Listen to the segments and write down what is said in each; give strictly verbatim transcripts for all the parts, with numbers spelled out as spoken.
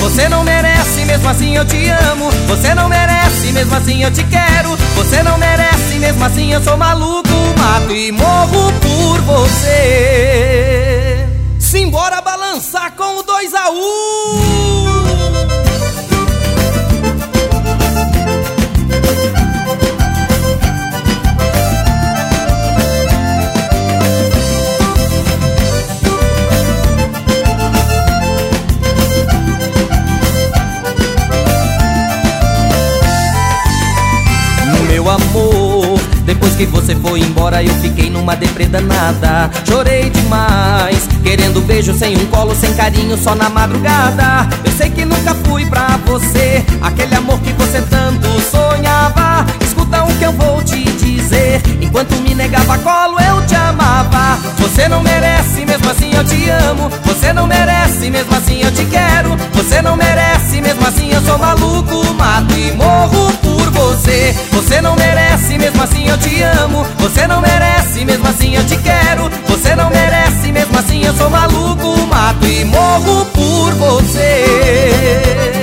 Você não merece, mesmo assim eu te amo. Você não merece, mesmo assim eu te quero. Você não merece, mesmo assim eu sou maluco. Mato e morro por você. Simbora balançar com o dois a um. Meu amor, depois que você foi embora eu fiquei numa deprê danada. Chorei demais, querendo beijo sem um colo, sem carinho, só na madrugada. Eu sei que nunca fui pra você aquele amor que você tanto sonhava. Escuta o que eu vou te dizer, enquanto me negava colo eu te amava. Você não merece, mesmo assim eu te amo. Você não merece, mesmo assim eu te quero. Você não merece, mesmo assim eu sou maluco. Mato e morro por você. Você não merece, mesmo assim eu te amo. Você não merece, mesmo assim eu te quero. Você não merece, mesmo assim eu sou maluco. Mato e morro por você.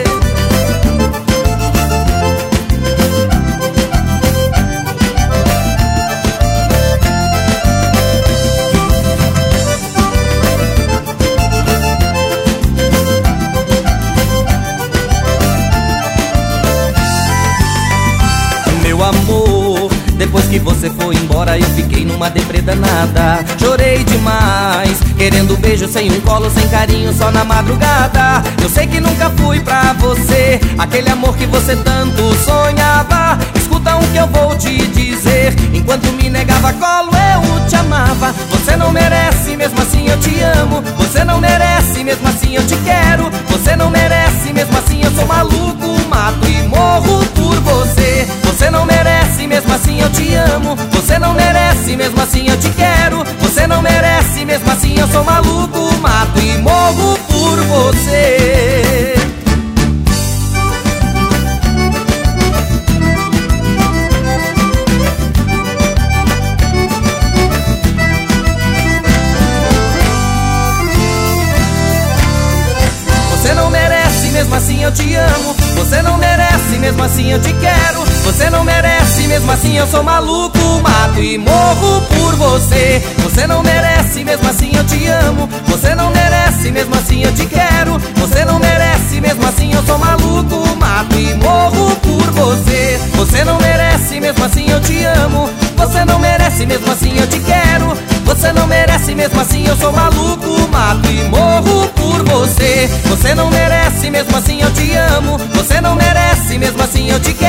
Meu amor, depois que você foi embora eu fiquei numa deprê danada. Chorei demais, querendo beijo sem um colo, sem carinho, só na madrugada. Eu sei que nunca fui pra você aquele amor que você tanto sonhava. Escuta o que eu vou te dizer, enquanto me negava colo eu te amava. Você não merece, mesmo assim eu te amo. Você não merece, mesmo assim eu te quero. Você não merece, mesmo assim eu sou maluco. Mato e morro por você. Você não merece, mesmo assim eu te amo. Você não merece, mesmo assim eu te quero. Você não merece, mesmo assim eu sou maluco. Mato e morro por você. Você não merece, mesmo assim eu te amo. Você não merece, mesmo assim eu te quero. Você não merece, mesmo assim eu sou maluco. Mato e morro por você. Você não merece, mesmo assim eu te amo. Você não merece, mesmo assim eu te quero. Você não merece, mesmo assim eu sou maluco. Mato e morro por você. Você não merece, mesmo assim eu te amo. Você não merece, mesmo assim eu te quero. Você não merece, mesmo assim eu sou maluco. Mato e morro por você. Você não merece, mesmo assim eu te amo. Você não merece, mesmo assim eu te quero.